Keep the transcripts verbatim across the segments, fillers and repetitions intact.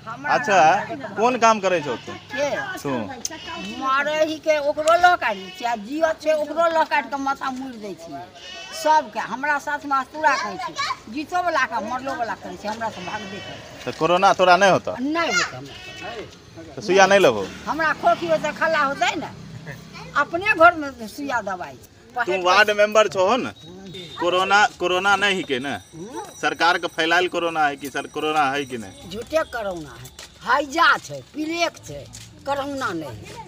अच्छा कौन काम करे छो तू के तू मारे ही के ओकरो ल काटी छै जियो छै ओकरो ल काट के माथा मुड़ दै छी सब के हमरा साथ में पूरा कहै छी जीतो वाला के मरलो वाला कहै छै हमरा से भागबे करे तो कोरोना तोरा नहीं होता नहीं होता हमरा तो सुइया नहीं लगो हमरा खोखी होते खला होते ना अपने घर में सुइया दवाई तू वार्ड मेंबर छो न कोरोना कोरोना नहीं के ना सरकार के फैलायल कोरोना है कि सर कोरोना है कि नहीं झूठे कोरोना है हैजा छै प्लेग छै कोरोना नहीं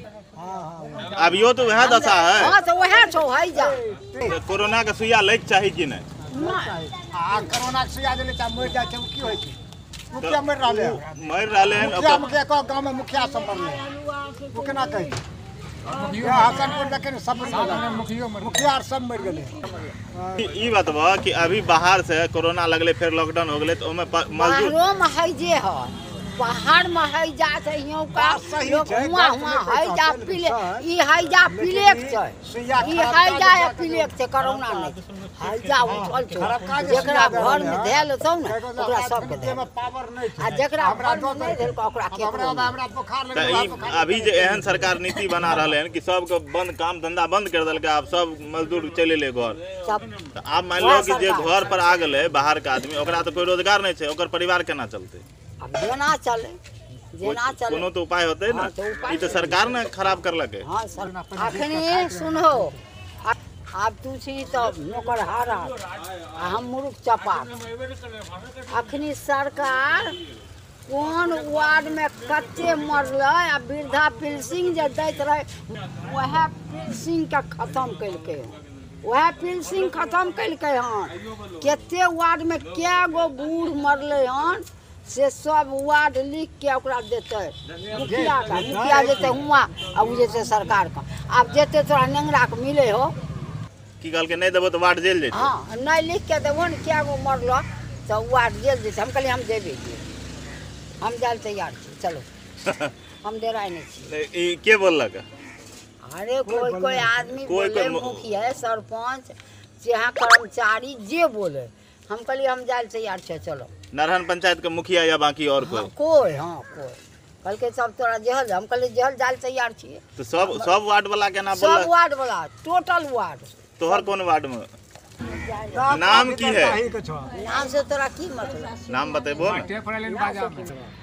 अभियो तो वह दशा है हां तो वह छौ हैजा तो कोरोना के सुइया लग चाहिए कि नहीं आ कोरोना के सुइया देले त मर जाय छै की होय छै मुखिया मर रहले मर रहले हैं मुखिया मुखिया को गांव में मुखिया सब मरले वो केना कहि मुखिया हसनपुर देखे सब मुखिया मुखिया सब मर गेले ई बतबा कि अभी बाहर से कोरोना लगले फिर लॉकडाउन हो गेले तो ओमे मजदूर बाहरो में हैजे है बाहर में हैजा छै यूं का लोग हुआ हुआ हैजा पिले ई हैजा पिलेक छै ई हैजा या पिलेक छै कोरोना नहीं हैजा उठल छै जेकरा घर में धेल छौ न ओकरा सब के दे पावर नहीं आ जेकरा घर में नहीं धेल ओकरा के हमरा हमरा बुखार लगे अभी जे एहन सरकार नीति बना रहले हैं कि सबके बंद काम धंधा बंद कर देलके आब सब मजदूर चले ले घर सब आप मान लो कि जे घर पर आ गेले बाहर के आदमी ओकरा तो कोई रोजगार नहीं छै ओकर परिवार केना चलते अब जेना चले जेना चले कोनो तो उपाय होते ना ई तो सरकार ने खराब करलके हां सर अखनी सुनो अब तू छी तो नौकर हारा आ हम मुरुख चपा अखनी सरकार कौन वार्ड में कच्चे मरले आ वृद्धा पेंशन जे दैत रहे वह पेंशन के खत्म कैलके वह पेंशन खत्म कैलके हन केते वार्ड में कै गो बूढ़ मरले हन से सब वार्ड लिख के ओकरा देते मुखिया का मुखिया देते हुआ अब जैसे सरकार का अब जेते तोरा नेंगरा के मिले हो की कहल के नहीं देबो तो वार्ड जेल जेते हां नहीं लिख के देबो न क्या गो मरलो तो वार्ड जेल जेते हम कहली हम देबे हम जाल तैयार छी चलो हम डेराय नहीं छी ई के बोललक अरे कोई कोई आदमी बोले मुखिया सरपंच चाहे कर्मचारी जे बोले हम कहली हम जाल तैयार छे चलो नरहन पंचायत के मुखिया या बाकी और कोई हाँ, कोई हाँ कोई कल के सब तोरा जहल हम कहली जहल जाल तैयार छिए तो सब सब वार्ड वाला के ना बोलल सब वार्ड वाला टोटल वार्ड तोहर कौन वार्ड में नाम की है नाम से तोरा की मतलब नाम बतेबो